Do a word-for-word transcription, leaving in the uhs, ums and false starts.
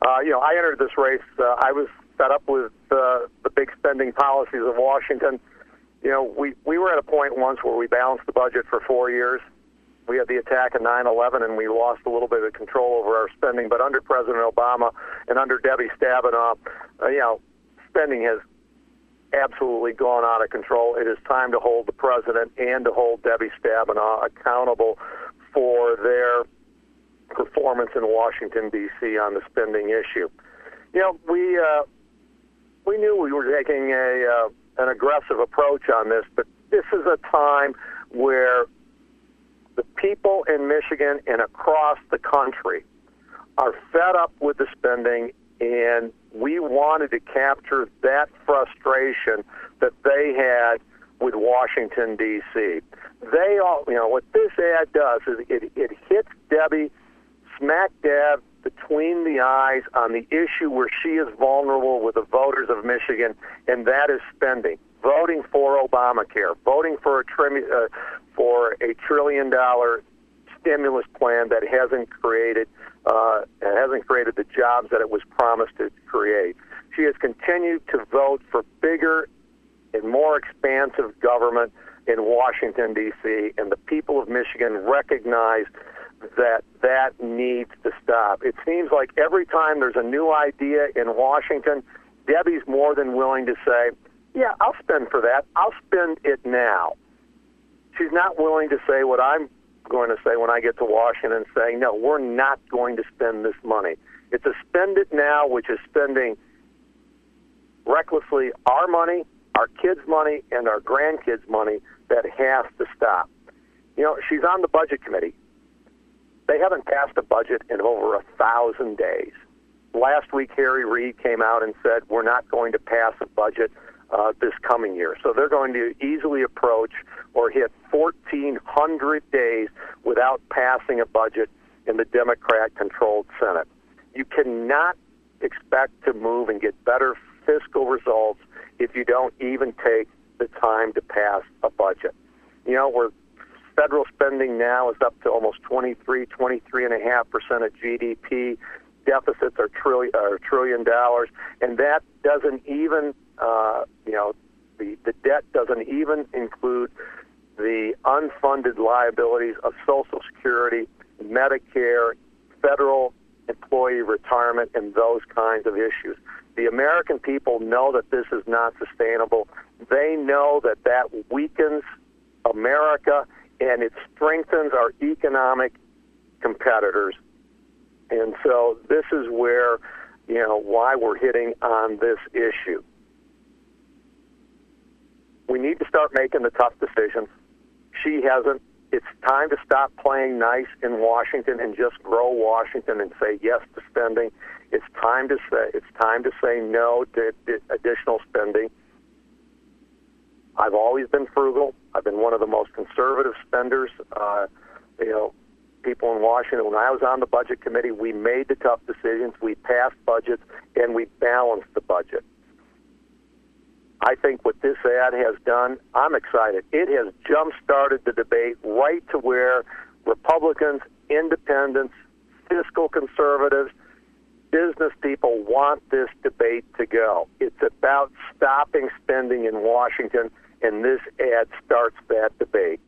Uh, you know, I entered this race. Uh, I was fed up with uh, the big spending policies of Washington. You know, we, we were at a point once where we balanced the budget for four years. We had the attack of nine eleven, and we lost a little bit of control over our spending. But under President Obama and under Debbie Stabenow, uh, you know, spending has absolutely gone out of control. It is time to hold the president and to hold Debbie Stabenow accountable for their performance in Washington, D C on the spending issue. You know, we uh, we knew we were taking a uh, an aggressive approach on this, but this is a time where the people in Michigan and across the country are fed up with the spending, and we wanted to capture that frustration that they had with Washington, D C. They all, you know, what this ad does is it, it hits Debbie smack dab between the eyes on the issue where she is vulnerable with the voters of Michigan, and that is spending. Voting for Obamacare, voting for a trim, uh, for a trillion dollar stimulus plan that hasn't created uh, hasn't created the jobs that it was promised to create. She has continued to vote for bigger and more expansive government in Washington, D C, and the people of Michigan recognize that that needs to stop. It seems like every time there's a new idea in Washington, Debbie's more than willing to say, yeah, I'll spend for that. I'll spend it now. She's not willing to say what I'm going to say when I get to Washington, saying, no, we're not going to spend this money. It's a spend it now, which is spending recklessly our money, our kids' money, and our grandkids' money that has to stop. You know, she's on the Budget Committee. They haven't passed a budget in over a thousand days. Last week, Harry Reid came out and said, we're not going to pass a budget uh, this coming year. So they're going to easily approach or hit fourteen hundred days without passing a budget in the Democrat-controlled Senate. You cannot expect to move and get better fiscal results if you don't even take the time to pass a budget. You know, we're federal spending now is up to almost twenty-three, twenty-three and a half percent of G D P. Deficits are trillion, are trillion dollars, and that doesn't even, uh, you know, the, the debt doesn't even include the unfunded liabilities of Social Security, Medicare, federal employee retirement, and those kinds of issues. The American people know that this is not sustainable. They know that that weakens America and it strengthens our economic competitors. And so this is where, you know, why we're hitting on this issue. We need to start making the tough decisions. She hasn't. It's time to stop playing nice in Washington and just grow Washington and say yes to spending. It's time to say it's time to say no to additional spending. I've always been frugal. I've been one of the most conservative spenders. Uh, you know, people in Washington, when I was on the Budget Committee, we made the tough decisions. We passed budgets, and we balanced the budget. I think what this ad has done, I'm excited. It has jump-started the debate right to where Republicans, independents, fiscal conservatives, business people want this debate to go. It's about stopping spending in Washington, and this ad starts that debate.